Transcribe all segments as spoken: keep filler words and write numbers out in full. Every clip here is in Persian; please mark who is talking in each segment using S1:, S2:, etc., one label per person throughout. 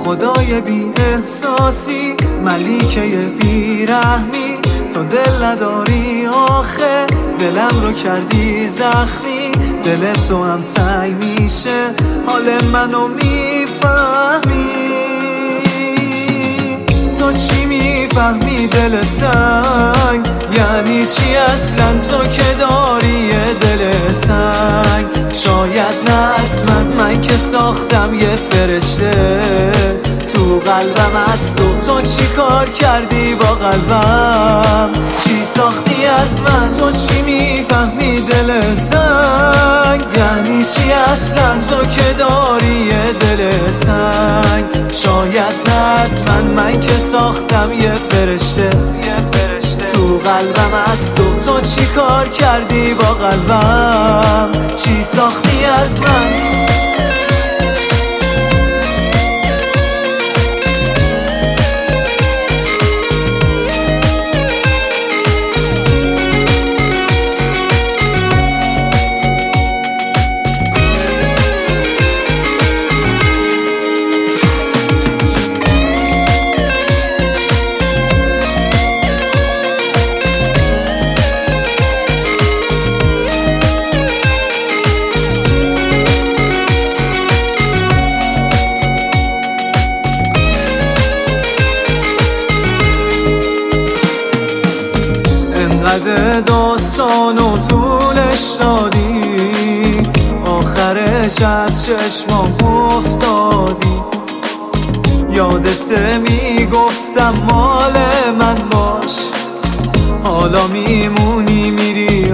S1: خدای بی احساسی، ملیکه بی رحمی، تو دل نداری آخه، دلم رو کردی زخمی، دل تو هم تنگ میشه، حال منو میفهمی. تو چی میفهمی دل تنگ؟ یعنی چی اصلا تو که داری یه دل سنگ؟ شاید نه حتما من که ساختم یه فرشته تو قلبم از تو. تو چی کار کردی با قلبم؟ چی ساختی از من؟ تو چی میفهمی دل تنگ؟ یعنی چی اصلا تو که داری یه دل سنگ؟ شاید نه حتما من که ساختم یه فرشته تو قلبم از تو. تو چی کار کردی با قلبم؟ چی ساختی از من؟ انقدر داستان و طولش دادی، آخرش از چشمام افتادی. یادت میگفتم مال من باش، حالا میمونی میری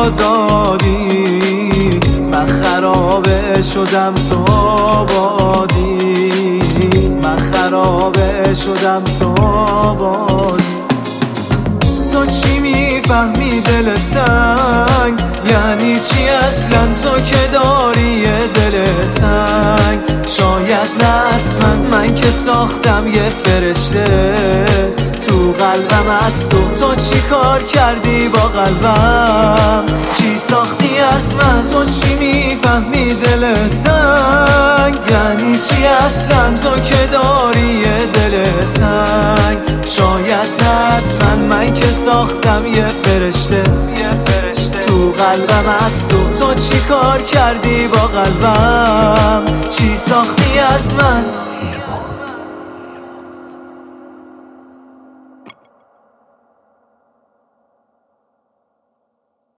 S1: آزادی. من خرابه شدم تو آبادی، من خرابه شدم تو آبادی. تو چی میفهمی دل تنگ؟ یعنی چی اصلا تو که داری یه دل سنگ؟ شاید نه حتما من که ساختم یه فرشته تو قلبم از تو. تو چی کار کردی با قلبم؟ چی ساختی از من؟ تو چی میفهمی دل تنگ؟ یعنی چی اصلا تو که داری یه دل سنگ؟ شاید نه حتما من که ساختم یه فرشته تو قلبم از تو. تو چی کار کردی با قلبم؟ چی ساختی از من؟